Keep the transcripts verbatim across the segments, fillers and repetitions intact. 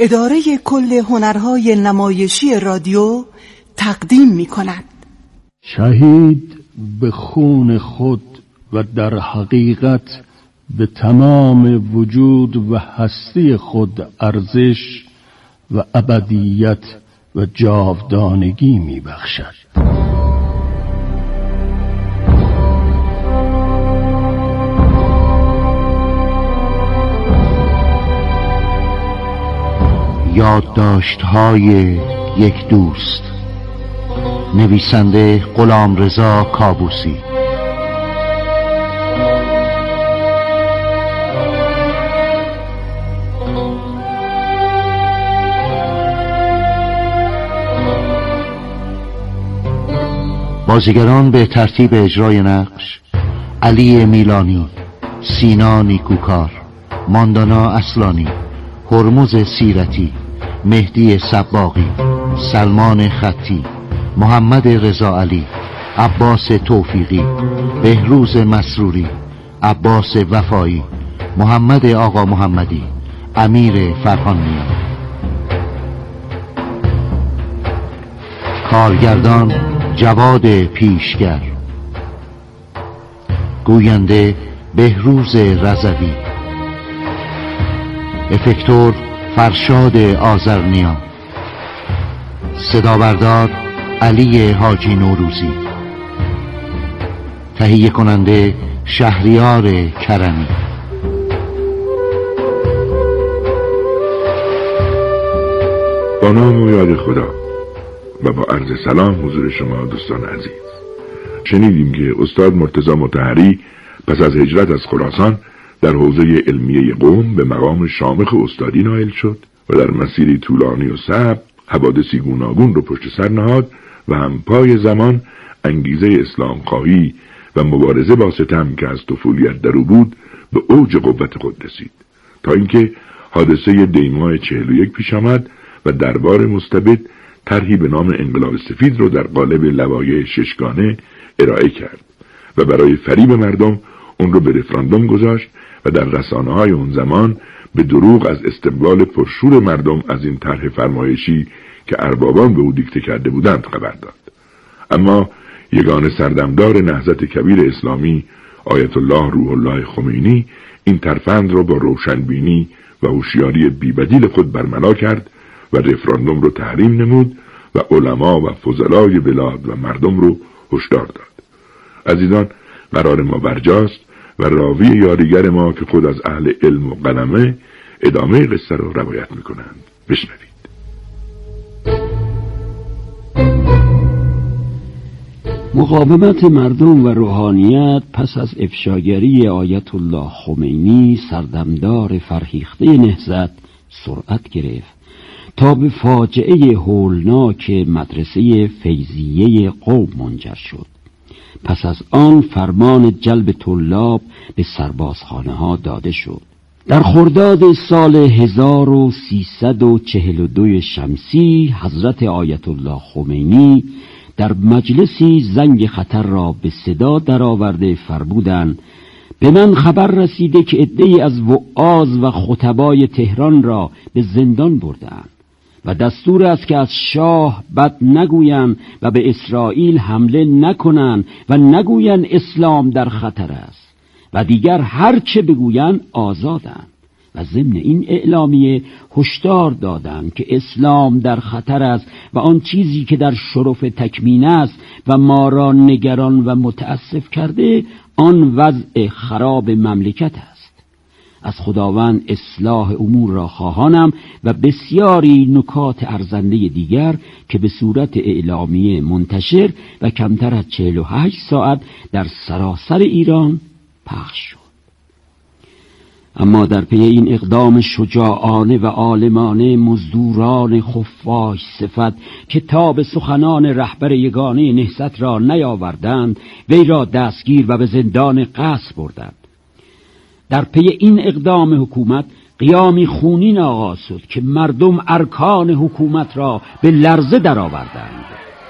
اداره کل هنرهای نمایشی رادیو تقدیم می کند. شهید به خون خود و در حقیقت به تمام وجود و هستی خود ارزش و ابدیت و جاودانگی می بخشد. یادداشت‌های یک دوست، نویسنده غلامرضا کابوسی. بازیگران به ترتیب اجرای نقش: علی میلانی، سینا نیکوکار، ماندانا اصلانی، هرمز سیرتی، مهدی سباقی، سلمان خطی، محمد رضا علی، عباس توفیقی، بهروز مسروری، عباس وفایی، محمد آقا محمدی، امیر فرهانیان. کارگردان جواد پیشگر، گوینده بهروز رضوی، افکتور فرشاد آذرنیا، صدابردار علی حاجی نوروزی، تهیه کننده شهریار کرمی. با نام و یاد خدا و با عرض سلام حضور شما دوستان عزیز. شنیدیم که استاد مرتضی مطهری پس از هجرت از خراسان در حوزه علمیه قم به مقام شامخ استادی نائل شد و در مسیری طولانی و صعب حوادثی گوناگون رو پشت سر نهاد و هم پای زمان انگیزه اسلام خواهی و مبارزه با ستم که از طفولیت در او بود به اوج قوت خود رسید، تا اینکه حادثه دیماه چهل و یک پیش آمد و دربار مستبد طرحی به نام انقلاب سفید رو در قالب لوایح ششگانه ارائه کرد و برای فریب مردم اون رو به رفراندوم گذاشت و در رسانه‌های اون زمان به دروغ از استقبال پرشور مردم از این طرح فرمایشی که اربابان به او دیکته کرده بودند خبر داد. اما یگانه سردمدار نهضت کبیر اسلامی آیت الله روح الله خمینی این ترفند را با روشنبینی و هوشیاری بی‌بدیل خود برملا کرد و رفراندوم رو تحریم نمود و علما و فضلای بلاد و مردم رو هشدار داد. عزیزان، قرار ما برجاست و راوی یاریگر ما که خود از اهل علم و قلمه ادامه قصه رو روایت میکنند. بشنوید. مقاومت مردم و روحانیت پس از افشاگری آیت الله خمینی سردمدار فرهیخته نهضت سرعت گرفت تا به فاجعه هولناک مدرسه فیضیه قم منجر شد. پس از آن فرمان جلب طلاب به سربازخانه ها داده شد. در خرداد سال هزار و سیصد و چهل و دو شمسی حضرت آیت الله خمینی در مجلسی زنگ خطر را به صدا درآورده فرمودند: به من خبر رسیده که عده‌ای از وعاظ و خطبای تهران را به زندان بردند و دستور است که از شاه بد نگویند و به اسرائیل حمله نکنند و نگویند اسلام در خطر است و دیگر هر چه بگویند آزادند. و ضمن این اعلامیه هشدار دادند که اسلام در خطر است و آن چیزی که در شرف تکمین است و ما را نگران و متاسف کرده آن وضع خراب مملکت است. از خداوند اصلاح امور را خواهانم و بسیاری نکات ارزنده دیگر که به صورت اعلامیه منتشر و کمتر از چهل و هشت ساعت در سراسر ایران پخش شد. اما در پی این اقدام شجاعانه و عالمانه مزدوران خفاش صفت که تا به سخنان رهبر یگانه نهضت را نیاوردند وی را دستگیر و به زندان قصر بردند. در پی این اقدام حکومت قیامی خونین آغاز شد که مردم ارکان حکومت را به لرزه درآوردند.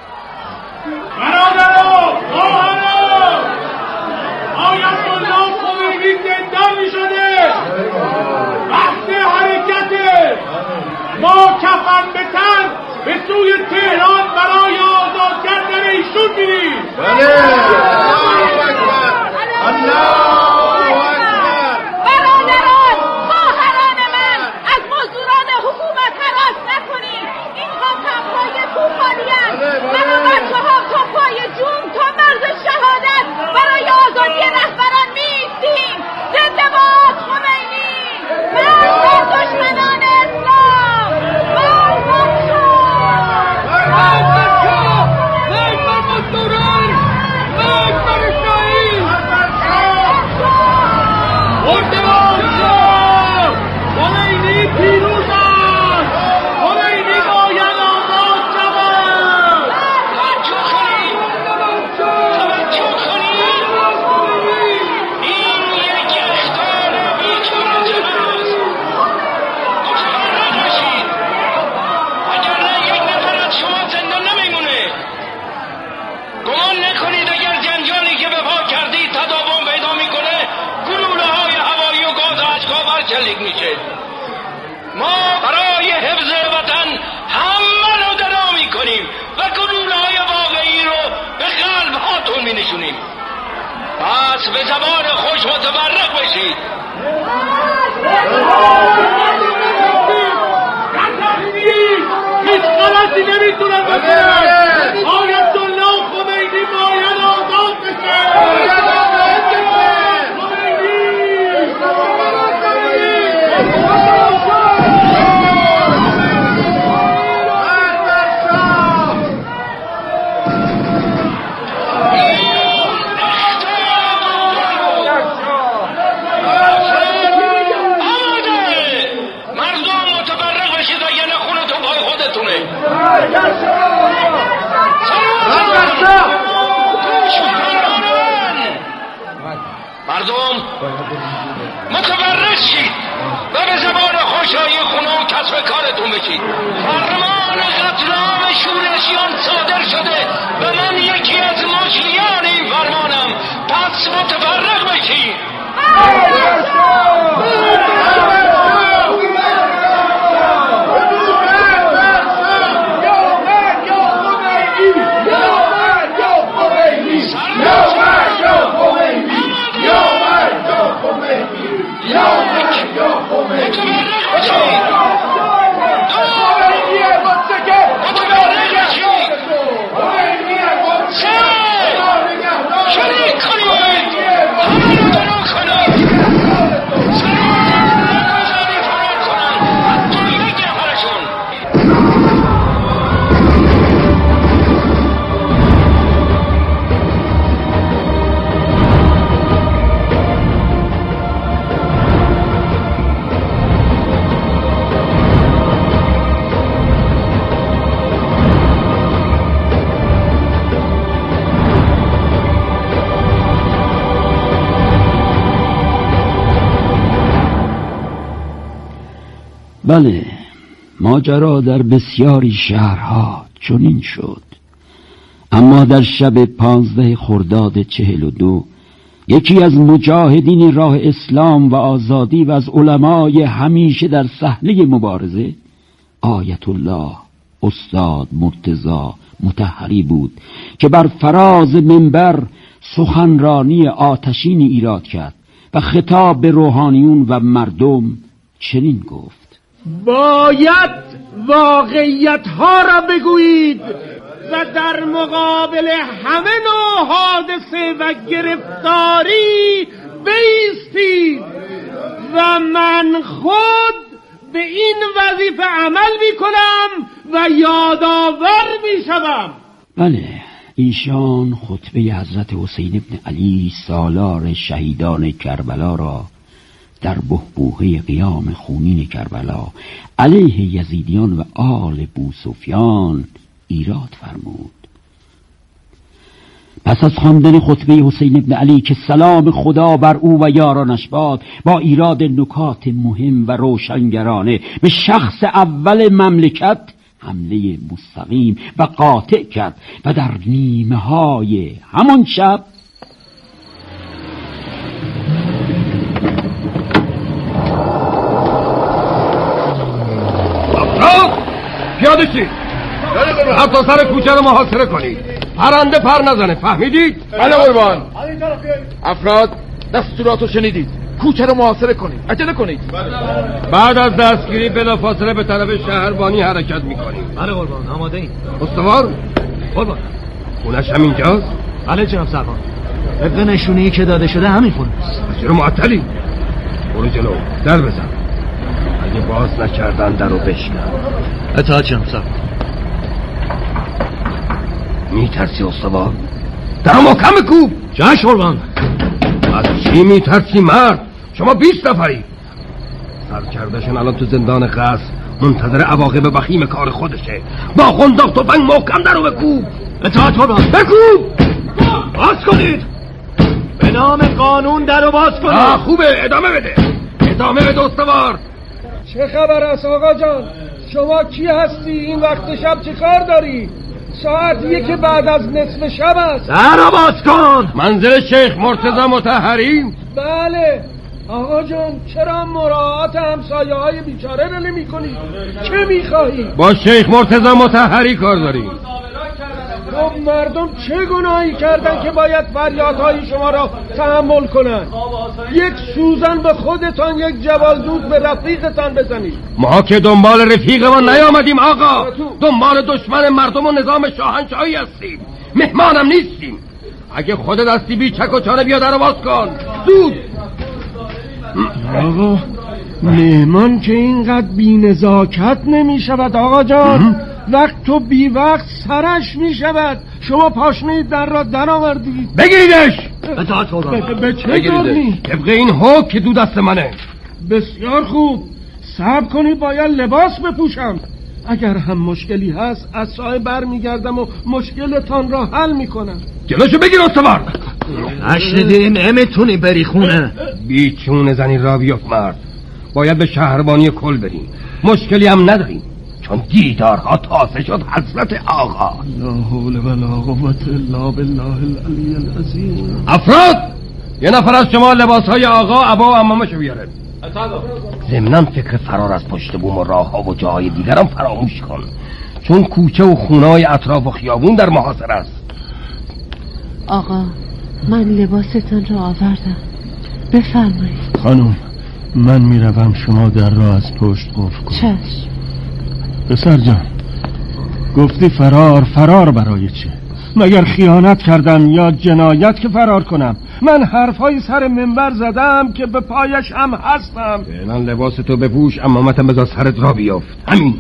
برادران، خواهران، آیت الله خمینی زندانی شده، وقت حرکته. ما نشون میدید. بله. الله اکبر. برادران، خواهران من، از مزدوران حکومت هراس نکنید. اینها تنهای توپالی‌اند. من و بچه ها تا پای جون، تا مرز شهادت برای آزادی رهبران می‌ایستیم. زنده باد خمینی. مرد بر دشمنان اسلام. مرد بر شاه. مرد بر شاه. مرد بر مزدوران. مرد بر شاهی. مردمان شاه. خمینی پیروز است. خمینی باید آزاد شود. توجه کنید. توجه کنید. این یک اخطار بی‌کرامت است. متفرق باشید. اگر نه یک نفر از شما زنده نمیمونه. گمان نکنید اگر جنجالی که به پا کردید تداوم پیدا میکنه، گلوله های هوایی و گاز اشکا برچلیک میشه. ما برای حفظ وطن همه رو درا میکنیم و گلوله های واقعی رو به قلب هاتون مینشونیم. پس به زبان خوش متفرق بشید. هیچ غلطی نمیتونن بکنن. آیت الله خمینی باید آزاد بشه. مردم متفرق بشید و یه نخونتون پای خودتونه. مردم متفرق شید و به زبان خوشایی خونه و کسب کارتون بشید. فرمان قتل عام شورشیان صادر شده و من یکی از مجریان این فرمانم. پس متفرق بشید. بله، ماجرا در بسیاری شهرها چنین شد. اما در شب پانزده خرداد چهل و دو یکی از مجاهدین راه اسلام و آزادی و از علمای همیشه در صحنه مبارزه، آیت الله استاد مرتضی مطهری بود که بر فراز منبر سخنرانی آتشینی ایراد کرد و خطاب به روحانیون و مردم چنین گفت: باید واقعیت ها را بگویید و در مقابل همه نوع حادثه و گرفتاری بایستید و من خود به این وظیفه عمل می کنم و یادآور می شوم. بله، ایشان خطبه حضرت حسین ابن علی سالار شهیدان کربلا را در بحبوحه قیام خونین کربلا علیه یزیدیان و آل بوسفیان ایراد فرمود. پس از خواندن خطبه حسین ابن علی که سلام خدا بر او و یارانش باد، با ایراد نکات مهم و روشنگرانه به شخص اول مملکت حمله مستقیم و قاطع کرد و در نیمه های همان شب پیاده شید، حتی سر کوچه رو محاصره کنید. پرنده پر نزنه، فهمیدید؟ بله قربان. افراد دستوراتو شنیدید، کوچه رو محاصره کنید، عجله کنید. بعد از دستگیری بلافاصله به طرف شهربانی حرکت میکنیم. بله قربان، آماده ایم. استوار قربان، خونش همینجاست؟ بله جناب سربان، طبق نشونه‌ای که داده شده همین خونه است. چرا معطلی؟ برو جلو، در بزن. اگه باز نکردن درو بشکن. اطاعت جناب سربان. میترسی استوار؟ درو محکم بکوب. چشم قربان. از چی میترسی مرد؟ شما بیست نفری. سرکردشون الان تو زندان قصر منتظر عواقب وخیم کار خودشه. با قنداق تفنگ محکم درو بکوب. اطاعت قربان. بکوب. باز کنید. به نام قانون درو باز کنید. آه خوبه، ادامه بده. ادامه بده استوار. چه خبر است آقا جان؟ شما کی هستی؟ این وقت شب چه کار داری؟ ساعت یک بعد از نصف شب است. درو باز کن. منزل شیخ مرتضی مطهری؟ بله. آقا جان چرا مراعات همسایه های بیچاره رو نمی کنی؟ چه می خواهی؟ با شیخ مرتضی مطهری کار داری. خب مردم چه گناهی کردن که باید فریادهای شما را تحمل کنن؟ یک سوزن به خودتان، یک جوالدود به رفیقتان بزنید. ما که دنبال رفیقمان نیامدیم آقا، دنبال دشمن مردم و نظام شاهنشاهی هستیم. مهمانم نیستیم. اگه خودت هستی بی چک و چانه بیا درو باز کن زود. آقا مهمان که اینقدر بی نزاکت نمی شود آقا جان. وقت تو بی وقت سرش می شود. شما پاشنه در را در آوردید. بگیریدش. به, به چه جرمی؟ طبق این حکم که دو دست منه. بسیار خوب، صبر کنید، باید لباس بپوشم. اگر هم مشکلی هست از صاحب بر می گردم و مشکلتان را حل می کنم. جلوشو بگیر استوار. نشنیدیم نمیتونی بری خونه. بیچونه زنی را بیفت مرد. باید به شهربانی کل بریم. مشکلی هم نداریم چون دیدارها تازه شد حضرت آقا. لا حول ولا قوة الا بالله العلی العظیم. افراد یه نفر از شما لباسهای آقا عبا و عمامشو بیاره. ضمناً فکر فرار از پشت بوم و راه ها و جاهای دیگرم فراموش کن، چون کوچه و خونه‌های اطراف و خیابون در محاصره است. آقا من لباستان را آوردم، بفرمایید. خانم من میروم، شما در را از پشت قفل کن. چشم. پسر جان گفتی فرار، فرار برای چه؟ مگر خیانت کردم یا جنایت که فرار کنم؟ من حرفای سر منبر زدم که به پایش هم هستم. فعلا لباس تو بپوش، عمامتم بذار سرت را بیافت. همین.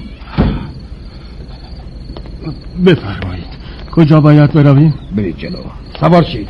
بفرمایید کجا باید برویم؟ برید جلو، سوار شید.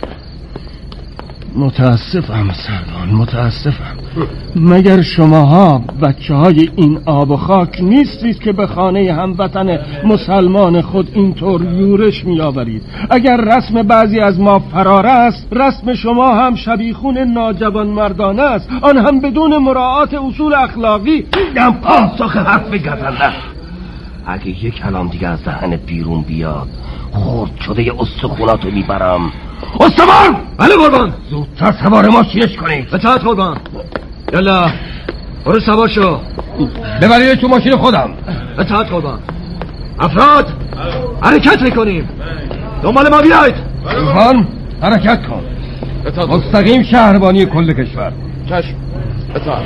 متاسفم سروان، متاسفم. مگر شماها بچه های این آب و خاک نیستید که به خانه هموطن مسلمان خود اینطور یورش می آورید؟ اگر رسم بعضی از ما فرار است، رسم شما هم شبیخون ناجوان مردانه است، آن هم بدون مراعات اصول اخلاقی. دم پاسخ حرف گزنده. اگه یک کلام دیگه از دهنت بیرون بیاد خورد شده ی استخوناتو میبرم. استوار! بله قربان. زودتر سوار ماشینش کنید. اطاعت قربان. یالا برو سوار شو. ببرید تو ماشین خودم. اطاعت قربان. افراد حرکت میکنیم، دنبال ما بیاید. قربان حرکت کن. مستقیم شهربانی کل کشور. چشم. اطاعت.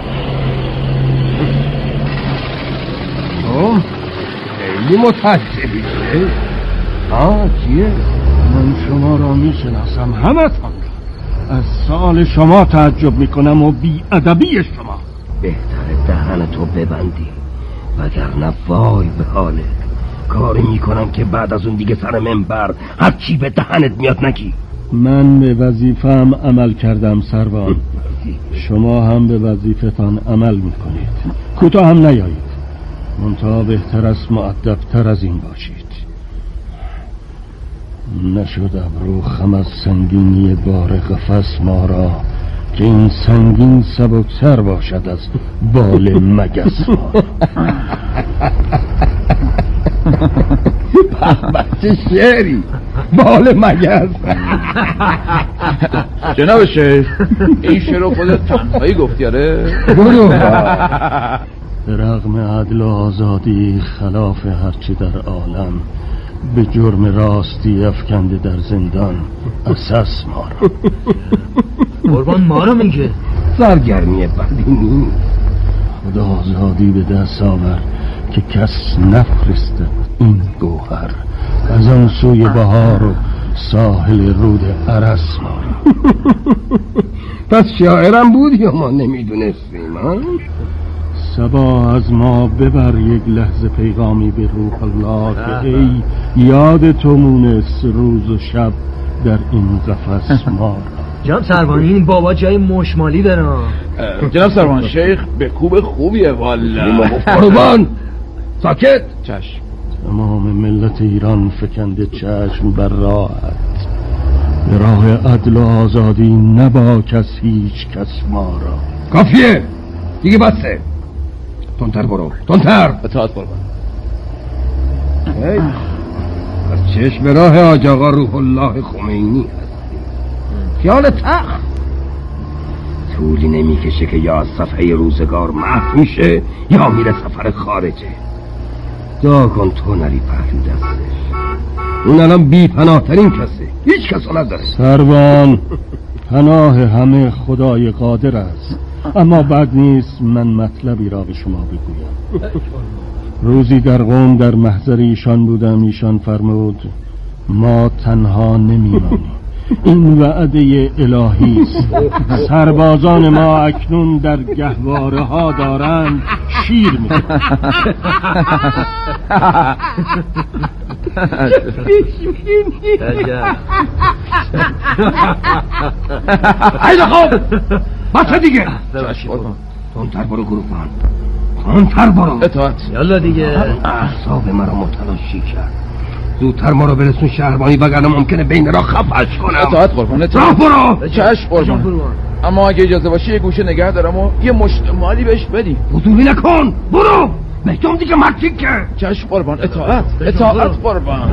اوه خیلی متعجبی شده. آه کیه؟ من شما را میشناسم، همه تان. از سال شما تعجب میکنم و بی ادبی شما. بهتره دهن تو ببندی وگرنه وای به حالت. کاری میکنم که بعد از اون دیگه سر منبر هر چی به دهنت میاد نگی. من به وظیفه‌ام عمل کردم سروان. شما هم به وظیفتان عمل میکنید. کوتاه هم نیایید. منتها بهتر است مؤدب‌تر از این باشید. نشد ابرو خم از سنگینی بار قفس ما را، که این سنگین سبکتر باشد از بال مگس ما. چه شعری، بال مگس. جناب شیخ این شعر رو خودت تنهایی گفتی؟ آره برو. به رغم عدل و آزادی خلاف هرچی در عالم، به جرم راستی افکنده در زندان اساس ما را. قربان ما رو میگه سرگرمی بدی نیست. خدا آزادی به دست آور که کس نفرسته این گوهر از آن سوی بهار و ساحل رود عرس ما را. پس شاعرم بود یا ما نمیدونستیم؟ صبا از ما ببر یک لحظه پیغامی به روح الله که ای یاد تو مونس روز و شب در این قفس ما را. جناب سروان این بابا جای مشمالی داره. جناب سروان شیخ به کوب خوبیه والا. قربان ساکت. چشم. تمام ملت ایران فکنده چشم بر راحت به راه عدل و آزادی نبا کس هیچ کس ما را. کافیه دیگه بسه. تندتر برو تندتر. اطاعت قربان. از چشم راه حاج آقا روح الله خمینی هستی. خیال تخت طولی نمیکشه که یا از صفحه روزگار محو میشه یا میره سفر خارجه. دعا کن تو نری پهلو دستش. اون الان بی پناه ترین کسه، هیچ کسا نداره. سروان پناه همه خدای قادر است، اما بد نیست من مطلبی را به شما بگویم. روزی در قوم در محضر ایشان بودم، ایشان فرمود ما تنها نمیمانیم، این وعده الهی است. سربازان ما اکنون در گهواره ها دارند شیر میکنند. خیلی خوب بچه دیگه تندتر برو گروهان، تندتر برو. اطاعت. یالا دیگه. اعصاب مرا متلاشی کرد. زودتر ما رو برسون شهربانی وگرنه ممکنه بین را خفش کنم. اطاعت قربان. راه برو. چشم قربان. اما اگه اجازه باشه یه گوشه نگه دارم و یه مشت مالی بهش بدی. بزرگی نکن برو. بهتم دیگه مرتیک که. چشم قربان. اطاعت. اطاعت قربان.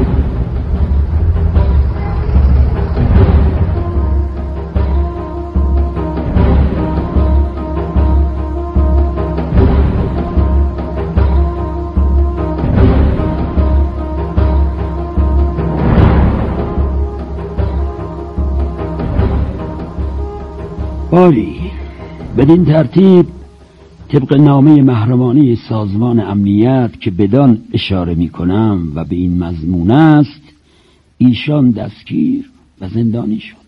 باری بدین ترتیب طبق نامه محرمانه سازمان امنیت که بدان اشاره می کنم و به این مضمون است، ایشان دستگیر و زندانی شد.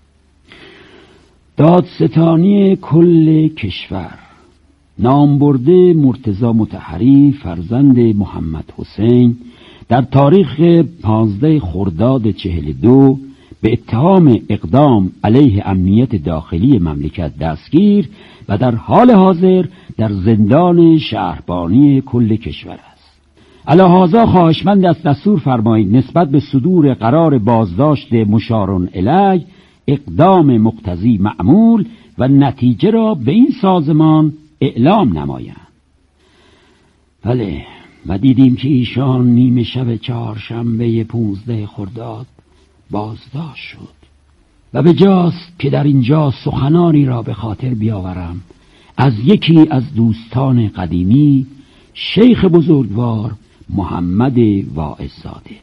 دادستانی کل کشور نامبرده مرتضی مطهری فرزند محمد حسین در تاریخ پانزده خرداد چهل دو به اتهام اقدام علیه امنیت داخلی مملکت دستگیر و در حال حاضر در زندان شهربانی کل کشور است. علی‌هذا خواهشمند از دستور فرمایید نسبت به صدور قرار بازداشت مشارون الی اقدام مقتضی معمول و نتیجه را به این سازمان اعلام نمایند. بله، و دیدیم که ایشان نیمه شب چهارشنبه پونزده خرداد بازداشت شد و به جاست که در اینجا سخنانی را به خاطر بیاورم از یکی از دوستان قدیمی، شیخ بزرگوار محمد واعظزاده.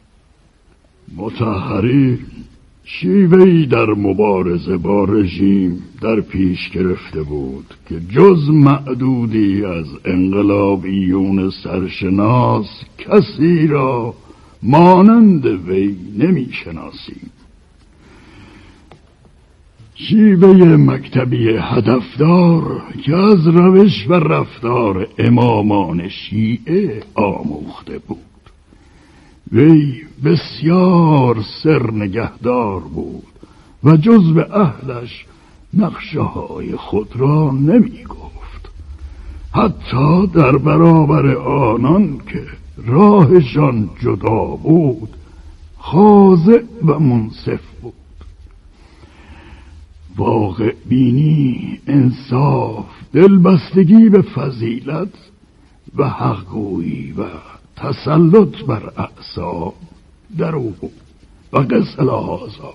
مطهری شیوهی در مبارزه با رژیم در پیش گرفته بود که جز معدودی از انقلابیون سرشناس کسی را مانند وی نمی شناسیم. شیوه مکتبی هدفدار که از روش و رفتار امامان شیعه آموخته بود. وی بسیار سرنگهدار بود و جز به اهلش نقشه های خود را نمی گفت، حتی در برابر آنان که راهشان جدا بود خاضع و منصف بود. واقع بینی، انصاف، دلبستگی به فضیلت و حقگویی و تسلط بر اعصاب در او بود و قص الهذا.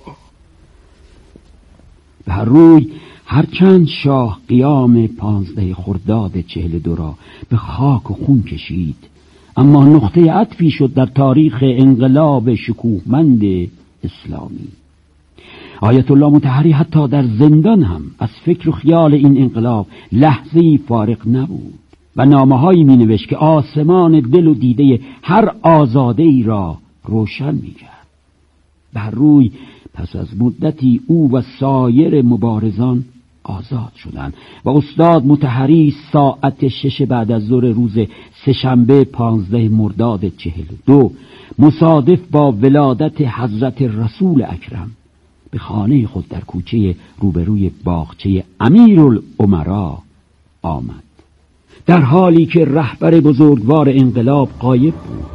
بر روی هرچند شاه قیام پانزده خرداد چهل دو را به خاک و خون کشید، اما نقطه عطفی شد در تاریخ انقلاب شکوهمند اسلامی. آیت الله مطهری حتی در زندان هم از فکر و خیال این انقلاب لحظه‌ای فارغ نبود و نامه‌هایی می‌نوشت که آسمان دل و دیده هر آزاده‌ای را روشن می‌کرد. بر روی پس از مدتی او و سایر مبارزان آزاد شدند و استاد مطهری ساعت شش بعد از ظهر روز سه‌شنبه پانزده مرداد چهل و دو مصادف با ولادت حضرت رسول اکرم به خانه خود در کوچه روبروی باغچه امیرالامرا آمد، در حالی که رهبر بزرگوار انقلاب غایب بود.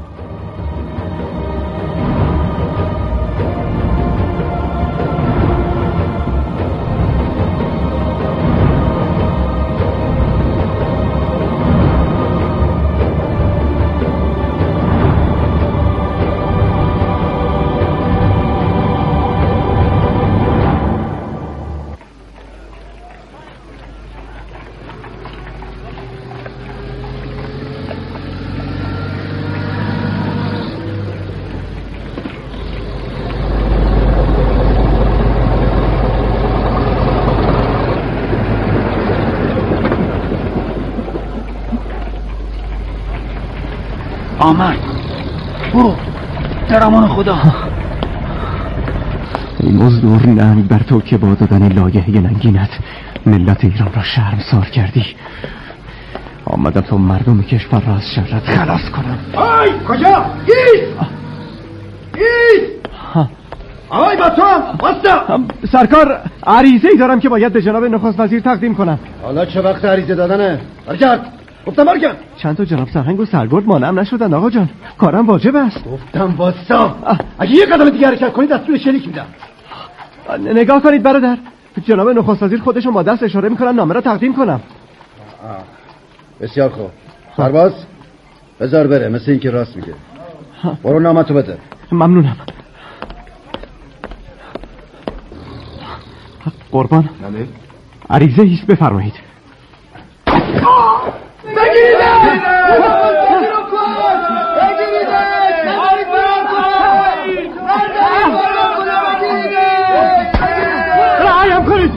آمد، برو در امان خدا. ای مزدور، ننگ بر تو که با دادن لایحه ننگینت ملت ایران را شرمسار کردی. آمدم تا مردم کشور را از شرت خلاص کنم. آی کجا؟ ایست ایست آی با تو باستا. سرکار، عریضه‌ای دارم که باید به جناب نخست وزیر تقدیم کنم. حالا چه وقت عریضه دادنه؟ برگرد، گفتم برگرد. چند تا جناب سرهنگ و سرگرد مانعم نشدن آقا جان، کارم واجب است. گفتم واسا، اگه یه قدم دیگه حرکت کنید دستور شلیک میدم. نگاه کنید برادر، جناب نخست وزیر خودشون با دست اشاره میکنن نامه را تقدیم کنم. بسیار خوب. سرباز بذار بره، مثل این که راست میگه. برو نامه تو بده. ممنونم. قربان، عریضه ایست، بفرمایید. رعایم کنید.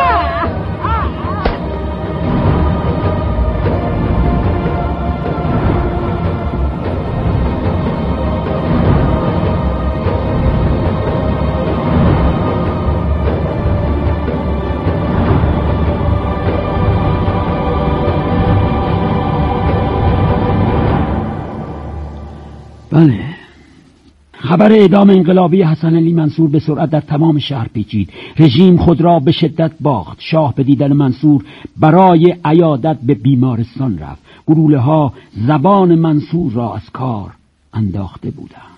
بله، خبر اعدام انقلابی حسن علی منصور به سرعت در تمام شهر پیچید. رژیم خود را به شدت باخت. شاه به دیدن منصور برای عیادت به بیمارستان رفت. گلوله ها زبان منصور را از کار انداخته بودند.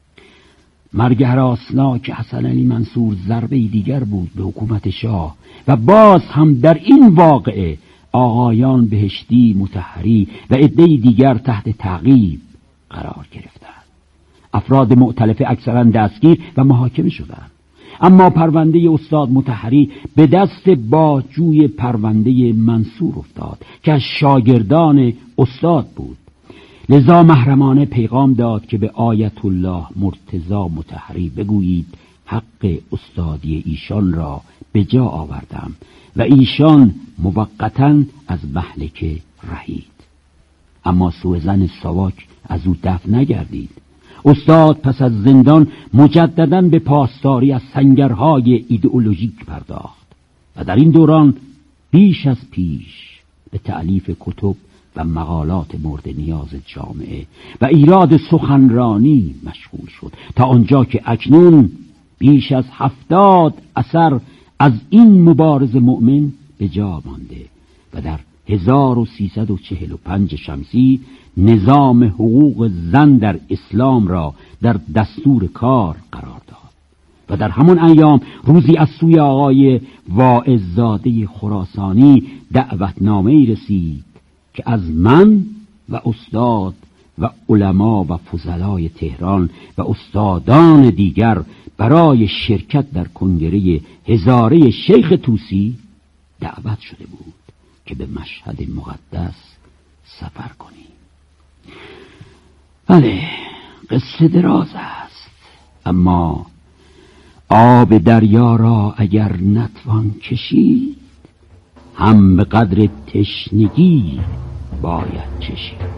مرگ هراسناک حسن علی منصور ضربه دیگر بود به حکومت شاه و باز هم در این واقعه آقایان بهشتی، مطهری و عده‌ای دیگر تحت تعقیب قرار گرفتند. افراد مؤتلفه اکثرا دستگیر و محاکمه شدند، اما پرونده استاد مطهری به دست باجوی پرونده منصور افتاد که از شاگردان استاد بود. لذا محرمانه پیغام داد که به آیت الله مرتضی مطهری بگویید حق استادی ایشان را به جا آوردم و ایشان موقتاً از مهلکه رهید. اما سوءظن ساواک از او دفع نگردید. استاد پس از زندان مجدداً به پاسداری از سنگرهای ایدئولوژیک پرداخت و در این دوران بیش از پیش به تألیف کتب و مقالات مورد نیاز جامعه و ایراد سخنرانی مشغول شد، تا آنجا که اکنون بیش از هفتاد اثر از این مبارز مؤمن به جا مانده و در هزار و سیصد و چهل و پنج شمسی نظام حقوق زن در اسلام را در دستور کار قرار داد و در همان ایام روزی از سوی آقای واعظزاده خراسانی دعوتنامه‌ای رسید که از من و استاد و علما و فضلای تهران و استادان دیگر برای شرکت در کنگره هزاره شیخ طوسی دعوت شده بود که به مشهد مقدس سفر کنیم. بله، قصه دراز است، اما آب دریا را اگر نتوان کشید هم به قدر تشنگی باید چشید.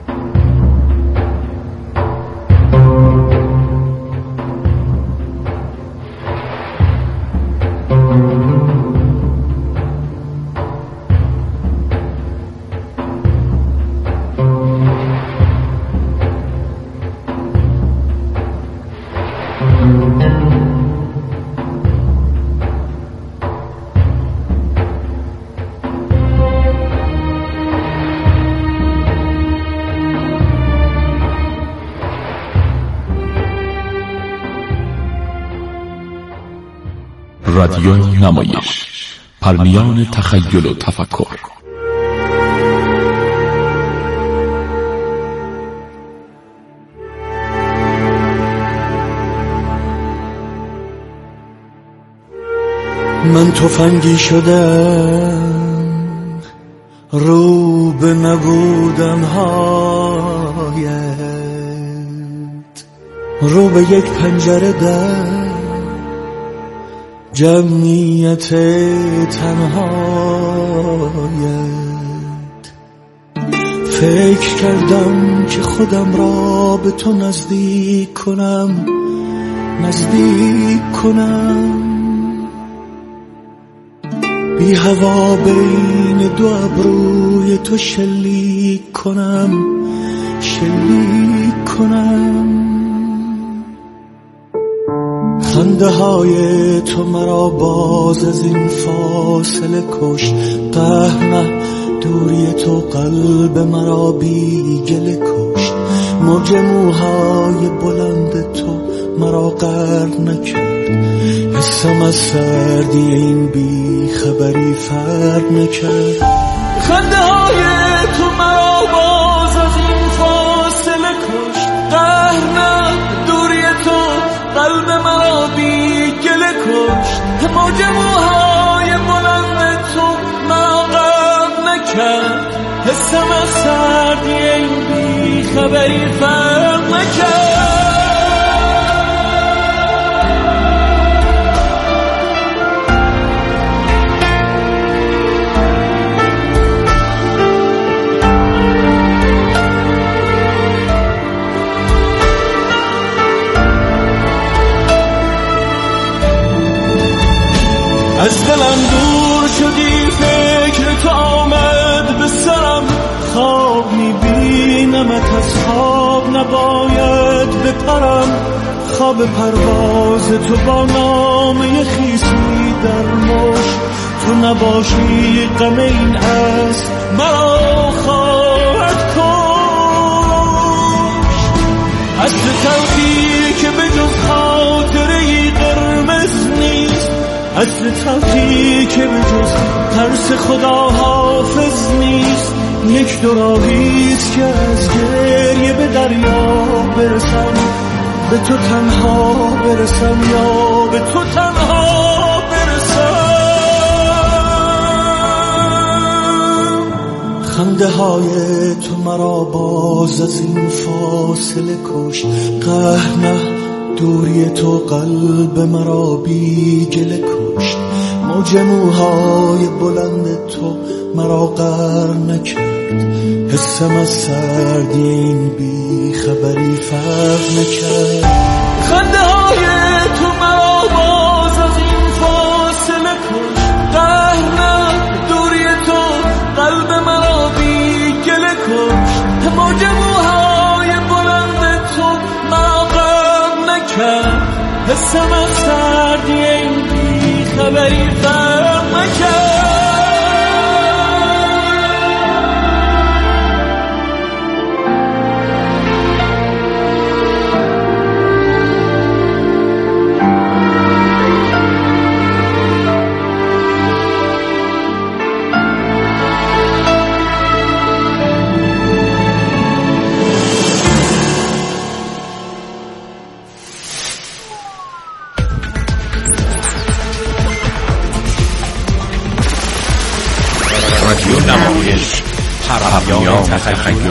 رادیو نمایش، پرنیان تخیل و تفکر. من تفنگی شدم رو به نبودن هایت، رو به یک پنجره در جمعیت تنهایت. فکر کردم که خودم را به تو نزدیک کنم، نزدیک کنم، بی هوا بین دو ابروی تو شلیک کنم، شلیک کنم. خنده های تو مرا باز از این فاصله کش، قهر دوری تو قلب مرا بی گله کش. موج موهای بلند تو مرا غرق نکرد، حسم از سردی این بی خبری فرق نکرد. خنده های تو مرا باز از این فاصله کش، قهر دوری تو قلب مرا بی گله کشت. موج موهای بلند تو مرا غرق نکرد، حسم از سردی این بی خبری فرق نکرد. از دلم دور شدی، فکر تو آمد به سرم، خواب میبینمت از خواب نباید بپرم. خواب پرواز تو با نامه خیسی در مشت، تو نباشی غم این است مرا خواهد کشت. اصل تلخی که به جز خاطره قرمز نیست، اصل تلخی که به جز ترس خدا حافظ نیست. یک دو راهیست که از گریه به دریا برسم، به تو تنها برسم یا به تو تنها برسم. خنده های تو مرا باز از این فاصله کش، قهر نه دوری تو قلب مرا بی گله کشت. موج موهای بلند تو مرا غرق نکرد، حسم از سردی این بی خبری فرق نکرد. خنده های تو مرا باز از این فاصله کشت، قهر نه دوری تو قلب مرا بی گله کشت. موج موهای بلند تو مرا غرق نکرد، حسم از سردی این بی خبری فرق نکرد. رادیو نمایش، پرنیان تخیل